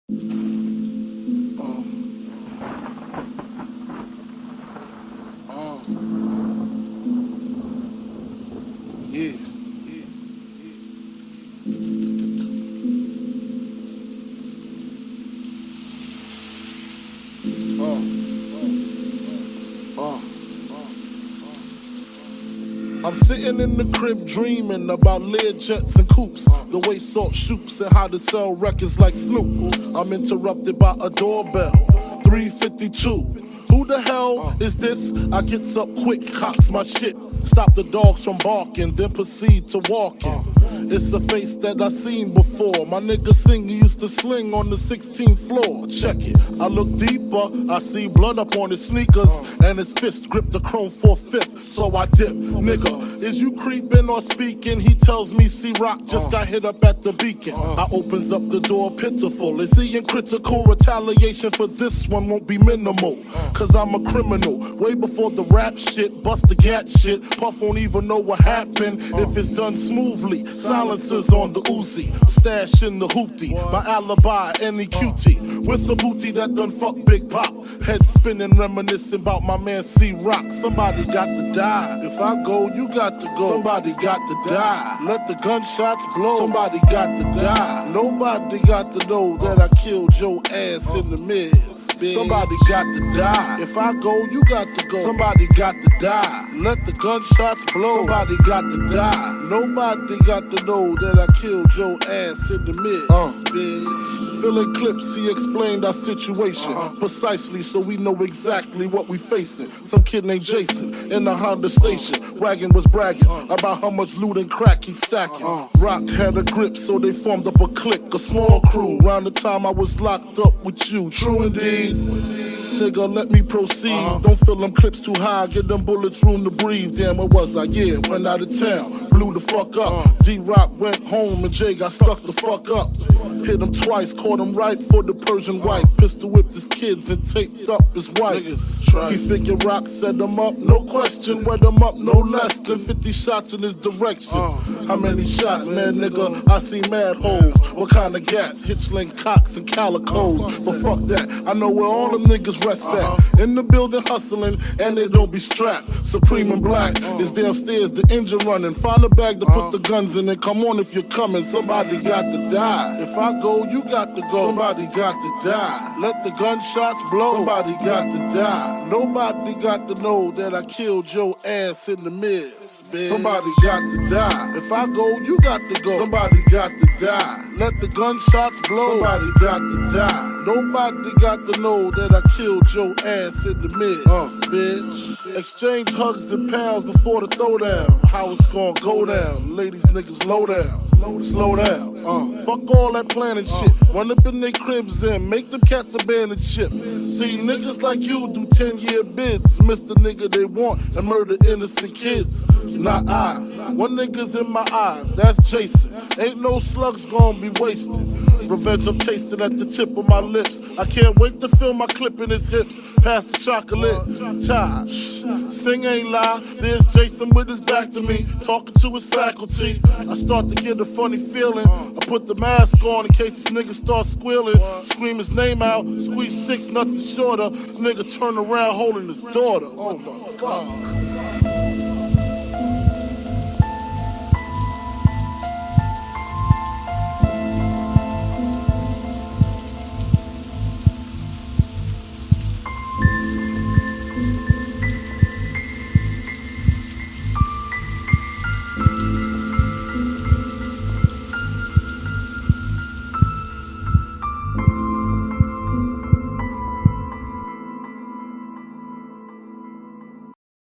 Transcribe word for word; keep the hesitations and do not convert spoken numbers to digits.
Yeah. Uh, uh, I'm sitting in the crib dreaming about Learjets and coupes, the way Salt shoots and how to sell records like Snoop. I'm interrupted by a doorbell, three fifty-two. Who the hell is this? I gets up quick, cocks my shit, stop the dogs from barking, then proceed to walking. It's a face that I seen before. My nigga Singer used to sling on the sixteenth floor. Check it. I look deeper. I see blood up on his sneakers, and his fist grip the chrome four fifth. So I dip, nigga. Is you creeping or speaking? He tells me C-Rock just got hit up at the Beacon. I opens up the door, pitiful. Is he in critical? Retaliation for this one won't be minimal. Cause I'm a criminal. Way before the rap shit, bust the gat shit. Puff won't even know what happened if it's done smoothly. Silencers on the Uzi, stash in the hoopty. My alibi, any cutie. With the booty that done fuck Big Pop. Head spinning, reminiscing about my man C-Rock. Somebody got to die. If I go, you got to go. Somebody got to die. Let the gunshots blow. Somebody got to die. Nobody got to know that I killed your ass in the mid. Somebody got to die. If I go, you got to go. Somebody got to die. Let the gunshots blow. Somebody got to die. Nobody got to know that I killed your ass in the mid, uh. bitch. Filling clips, he explained our situation uh-huh. precisely, so we know exactly what we facing. Some kid named Jason in the Honda station. Wagon was bragging uh-huh. about how much loot and crack he's stacking. Uh-huh. Rock had a grip, so they formed up a clique, a small crew. Around the time I was locked up with you. True indeed. Nigga, let me proceed. Uh-huh. Don't fill them clips too high, get them bullets room to breathe. Damn, what was I? Yeah, went out of town, blew the fuck up. Uh-huh. D-Rock went home and Jay got stuck the fuck up. Hit him twice, caught him right for the Persian white. Pistol whipped his kids and taped up his wife. He figured Rock set him up, no question. Wet him up, no less than fifty shots in his direction. How many shots, man, nigga? I see mad holes. What kind of gats? Hitchling cocks and calicos. But fuck that, I know where all them niggas rest at. In the building hustling, and they don't be strapped. Supreme and Black is downstairs, the engine running. Find a bag to put the guns in and come on if you're coming. Somebody got to die. If I go, you got to go. Somebody got to die. Let the gunshots blow. Somebody got to die. Nobody got to know that I killed your ass in the midst, bitch. Somebody got to die. If I go, you got to go. Somebody got to die. Let the gunshots blow. Somebody got to die. Nobody got to know that I killed your ass in the midst, uh, bitch. Exchange hugs and pounds before the throwdown. How it's gonna go down? Ladies, niggas, low down. Slow down. Uh, fuck all that planning shit. Run up in their cribs and make them cats abandon ship. See, niggas like you do ten year bids. Miss the nigga they want and murder innocent kids. Not I. One nigga's in my eyes, that's Jason. Ain't no slugs gonna be wasted. Revenge I'm tasting at the tip of my lips. I can't wait to feel my clip in his hips. Pass the chocolate. Tie. Sing ain't lie. There's Jason with his back to me, talking to his faculty. I start to get a funny feeling. I put the mask on in case this nigga starts squealing. Scream his name out. Squeeze six, nothing shorter. This nigga turn around holding his daughter. Oh my God.